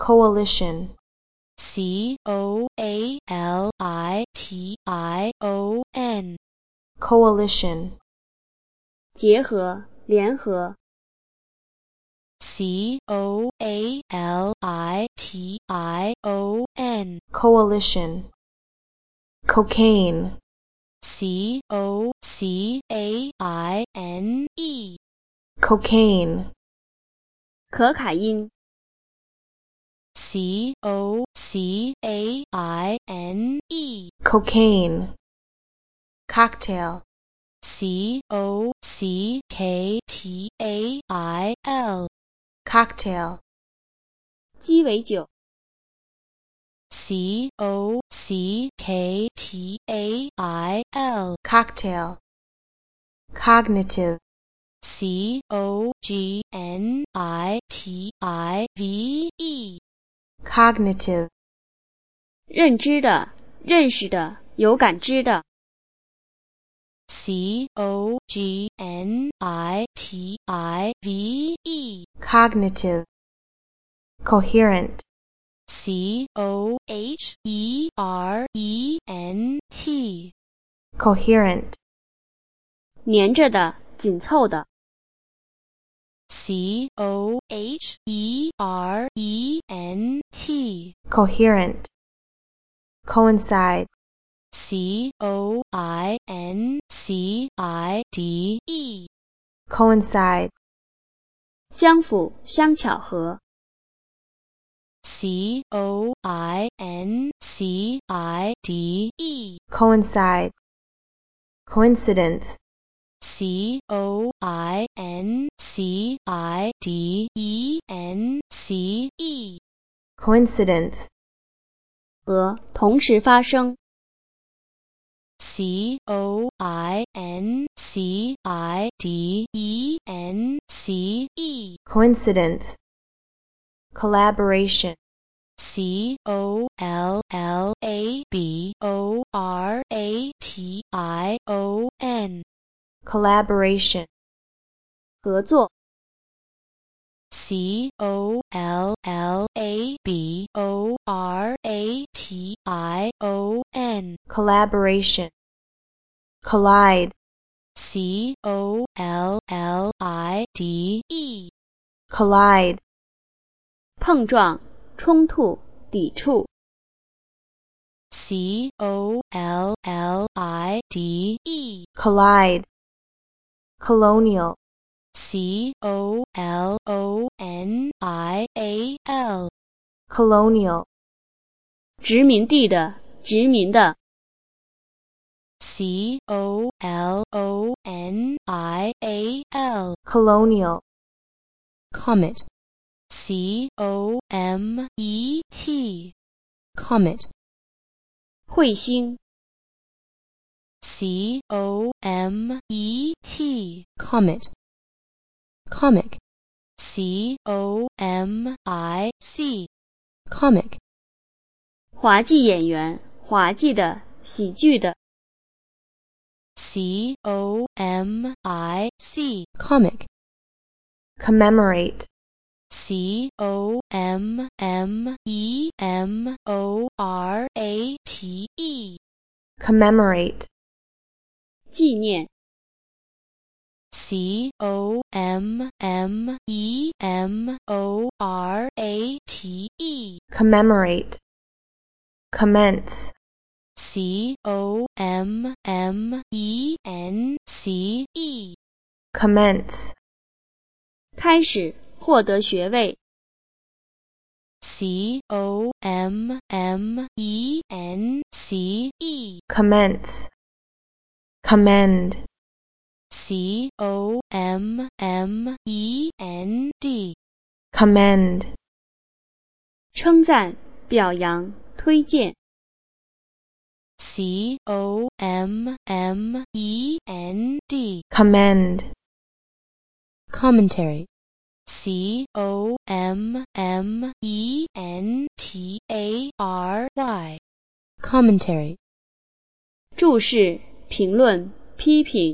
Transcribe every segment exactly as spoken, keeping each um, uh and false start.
Coalition. C O A L I T I O N. Coalition. 结合，联合。 C O A L I T I O N. Coalition. Cocaine. C O C A I N E. Cocaine. 可卡因。 C O C A I N E. Cocaine. Cocktail. C O C K T A I L. Cocktail. 鸡尾酒。 C O C K T A I L. Cocktail. Cognitive. C O G N I T I V E. Cognitive. 认知的，认识的，有感知的。 C O G N I T I V E. Cognitive. Coherent. C O H E R E N T. Coherent. 粘着的，紧凑的。 C O H E R E N T. Coherent. Coincide. C O I N C I D E. Coincide. 相符，相巧合。 C O I N C I D E. Coincide. Coincidence. C O I N C I D E N C E. Coincidence. 和，同时发生。 C O I N C I D E N C E. Coincidence. Collaboration. C O L L A B O R A T I O N. Collaboration. 合作。 C O L L A B O R A T I O N. Collaboration. Collide. C O L L I D E. Collide. 碰撞，冲突，抵触。 C O L L I D E. Collide. Colonial. C O L O N I A L. Colonial. 殖民地的，殖民的。 C O L O N I A L. Colonial. Comet. C O M E T. Comet. 彗星。 C O M E T. Comet. Comic. C O M I C. Comic. 滑稽演员，滑稽的，喜剧的。 C O M I C. Comic. Commemorate. C O M M E M O R A T E. Commemorate. 纪念。 C O M M E M O R A T E. Commemorate. Commence. C O M M E N C E. Commence. 开始，获得学位。 C O M M E N C E. Commence. Commend. C O M M E N D. Commend. 称赞，表扬，推荐。 C O M M E N D. Commend. Commentary. C O M M E N T A R Y. Commentary. 注释，评论，批评。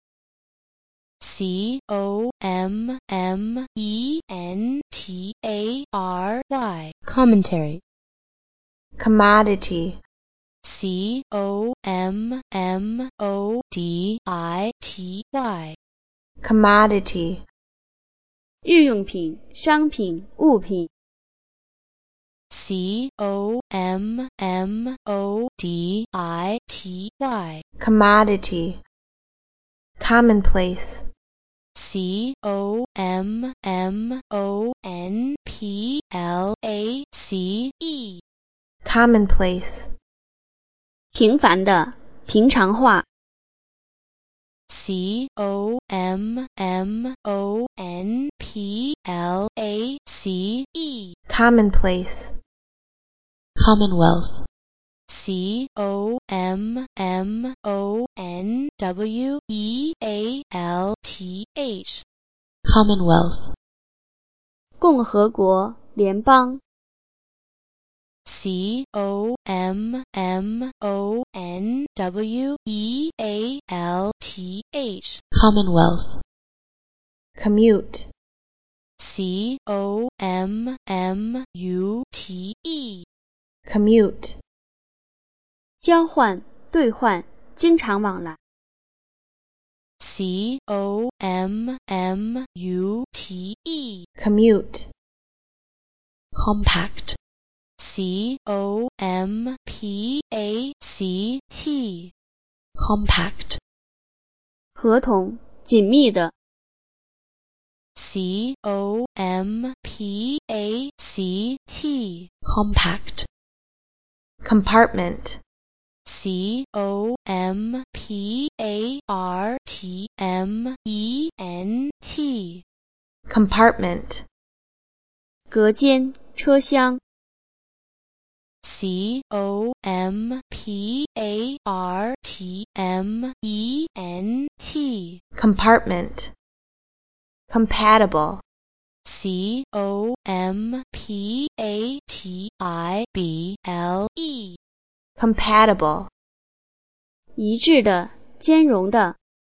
C O M M E N T A R Y. Commentary. commodity, C O M M O D I T Y. commodity, 日用品、商品、物品。 C O M M O D I T Y. commodity, commonplace, C O M M O N P L A C E. commonplace, 平凡的、平常化。 C O M M O N P L A C E. commonplace, Commonwealth. C O M M O N W E A L T H. Commonwealth. 共和国、联邦。 C O M M O N W E A L T H. Commonwealth. commute, C O M M U T E. commute, 交换、兑换、经常往来。 C O M M U T E. commute, Compact. C O M P A C T. Compact. 合同、紧密的。 C O M P A C T. Compact. compartment, C O M P A R T M E N T. compartment, 隔间、车厢。 C O M P A R T M E N T. compartment, compatible, C O M P A T I B L E. compatible, 一致的、兼容的。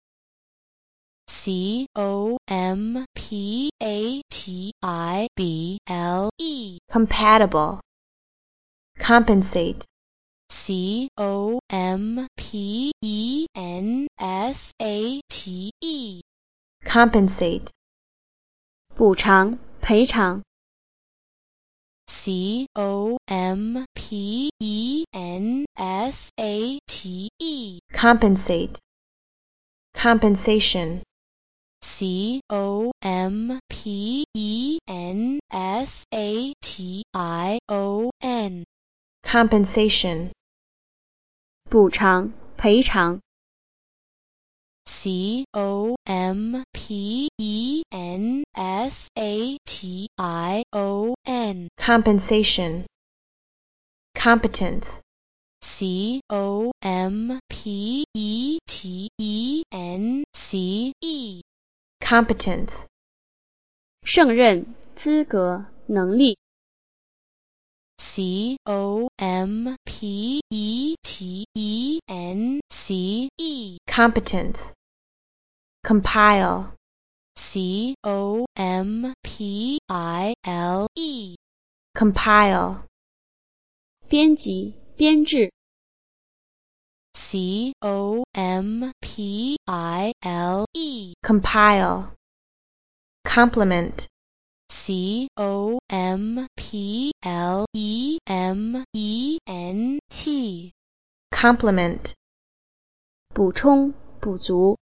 C O M P A T I B L E. compatible, compensate, C O M P E N S A T E. compensate, 补偿、赔偿。 C O M P E N S A T E. compensate, compensation, C O M P E N S A T I O N. compensation, 补偿、赔偿。 C O M P E N S A T I O N. compensation, competence, C O M P E T E N C E. competence, 胜任、资格、能力。 C O M P E T E N C E. competence, compile, C O M P I L E. compile, 编辑、编制。 C O M P I L E. compile, complement, C O M P L E M E N T. complement, 补充、补足。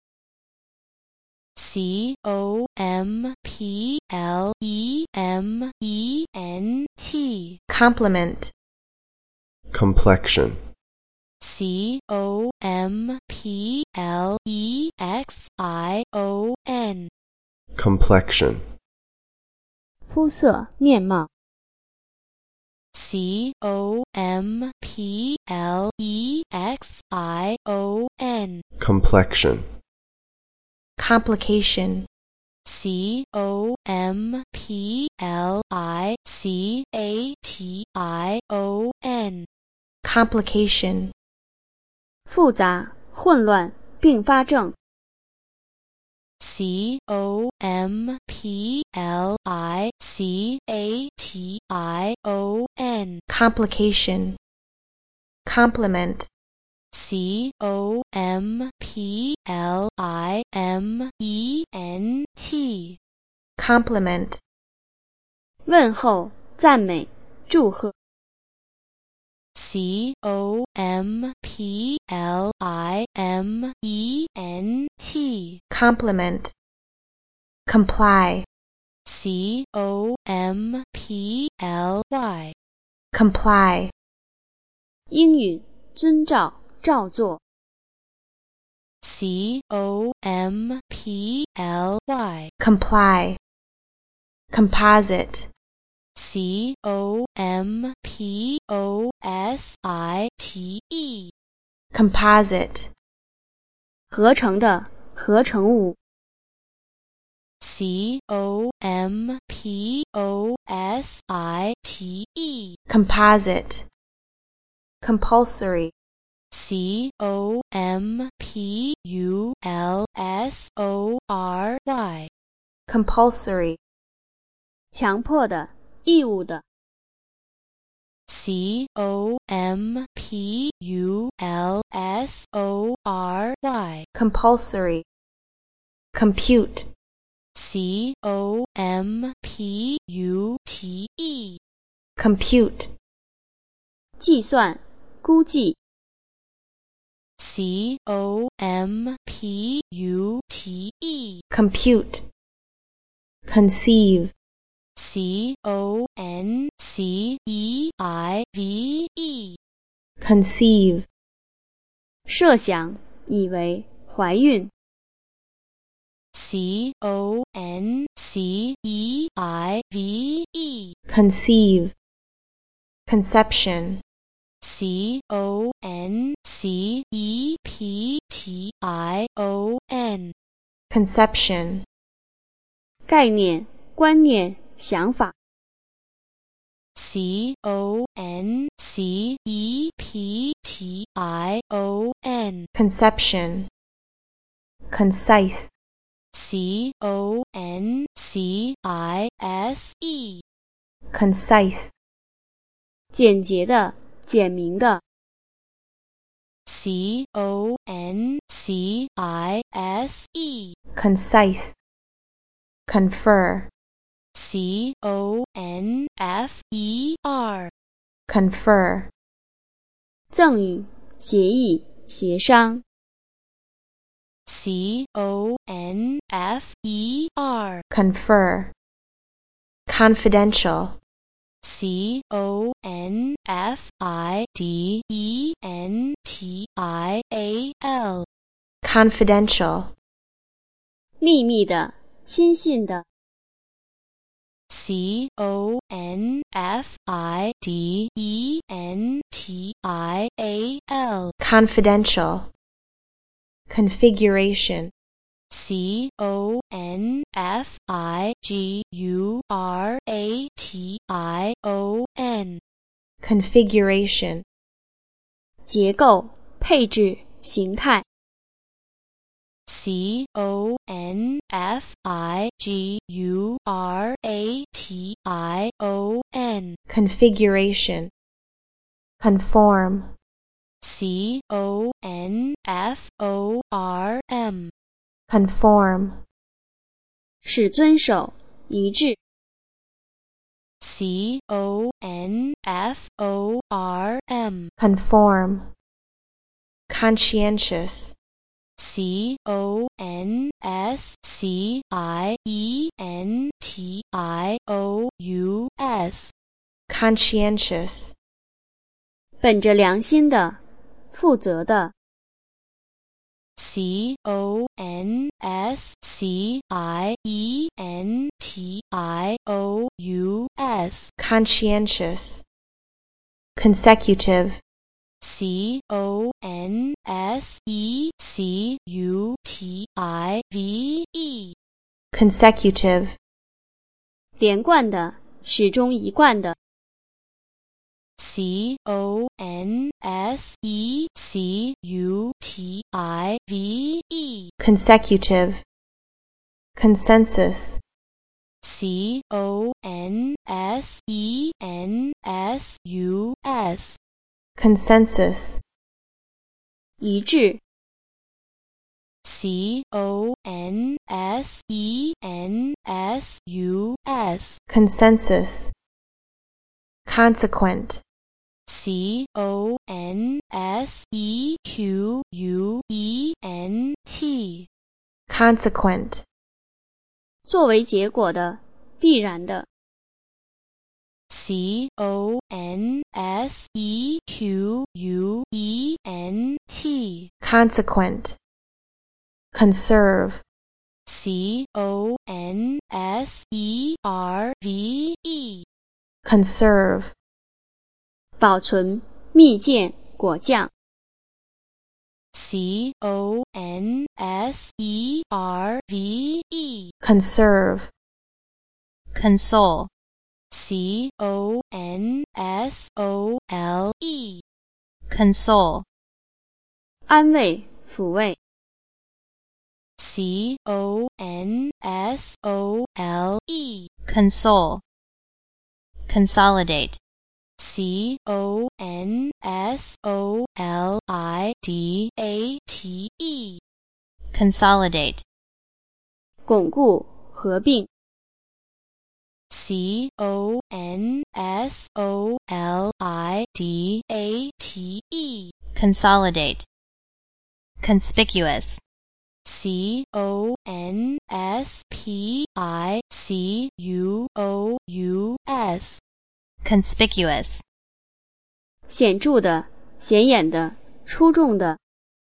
C O M P L E M E N T. complement, complexion, C O M P L E X I O N. complexion, 肤色、面貌。 C O M P L E X I O N. complexion, complication, C O M P L I C A T I O N. complication, 复杂、混乱、并发症。 C O M P L I C A T I O N complication, complement, C O M P L I M E N T compliment, 问候、赞美、祝贺。 C O M P L I M E N T complement, comply, C O M P L Y comply, 应允、遵照、照做。 C O M P L Y comply, composite, C O M P O S I T E composite, 合成的、合成物。 C O M P O S I T E composite, compulsory, C O M P U L S O R Y compulsory, 强迫的、义务的。 C O M P U L S O R Y compulsory, compute, C O M P U T E compute, 计算、估计。 C O M P U T E compute, conceive, C O N C E I V E conceive, 设想、以为、怀孕。 C O N C E I V E conceive, conception, C O N C E P T I O N conception, 概念、观念、想法。 C O N C E P T I O N conception, concise, C O N C I S E concise, 简洁的、简明的。 C O N C I S E concise, confer, C O N F E R confer, 赠与、协议、协商。 C O N F E R confer, confidential, C O N F I D E N T I A L confidential, 秘密的、亲信的。 C O N F I D E N T I A L confidential, configuration, C O N F I G U R A T I O N configuration, 结构、配置、形态。 C O N F I G U R A T I O N configuration, conform, C O N F O R M conform, 使遵守、一致。 C O N F O R M conform, conscientious, C O N S C I E N T I O U S conscientious, 本着良心的、负责的。 C O N S C I E N T I O U S conscientious, consecutive, C O N S E C U T I V E consecutive, 连贯的、始终一贯的。 C O N S E C U T I V E consecutive, consensus, C O N S E N S U S consensus, 一致 C O N S E N S U S consensus, consequent, C O N S E Q U E N T consequent, 作为结果的必然的 C O N S E Q U E N T consequent, conserve, C O N S E R V E conserve, 保存蜜饯果酱 C O N S E R V E conserve, console C O N S O L E console 安慰抚慰 C O N S O L E console consolidate C O N S O L I D A T E consolidate 巩固合并 C O N S O L I D A T E consolidate conspicuous C O N S P I C U O U S conspicuous 显著的显眼的出众的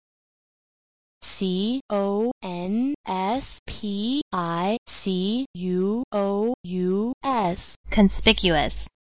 C O N S P I C U O U S conspicuous